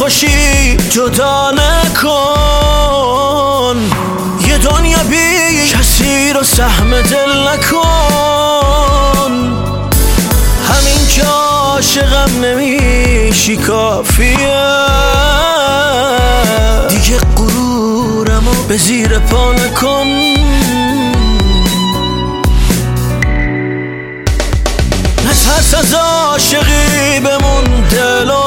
خوشی جدا نکن، یه دنیا بی کسی رو سهم دل نکن. همین که عاشقم نمیشی کافیه، دیگه غرورمو به زیر پا نکن. نترس از عاشقی بمون دلو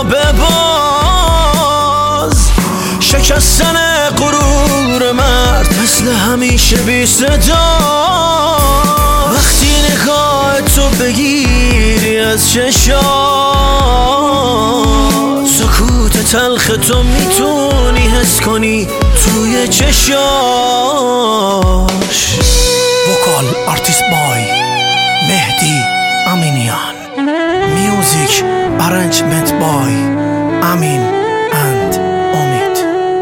بباز، شکستن غرور مرد مثل همیشه بی صدا. وقتی نگاه تو بگیری از چشاش، سکوت تلخ تو میتونی حس کنی توی چشاش. وکال آرتیست بای مهدی امینیان، میوزیک ارنجمنت بای امین اند امید.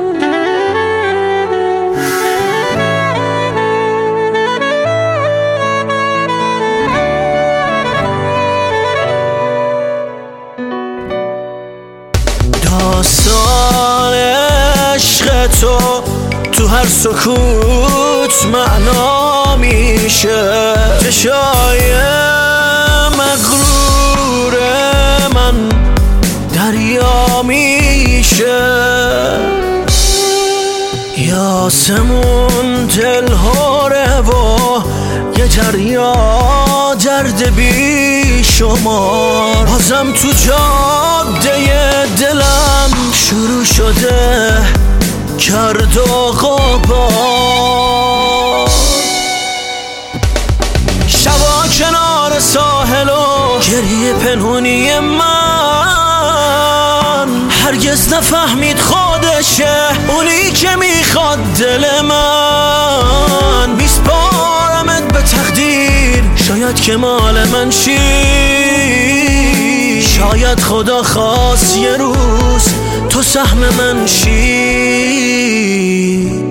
داستان عشق تو هر سکوت معنا میشه، چشای مغرور من دریا میشه. یاسمون دلهوره و یه دریا درد بی شمار. بازم تو جاده دلم شروع شده کرد و غبار. شبا کنار ساحل و گریه پنهونی من، هرگز نفهمید خودشه اونی که میخواد دل من. میسپارمت به تقدیر، شاید که مال من شی، شاید خدا خواست یه روز تو سهم من شی.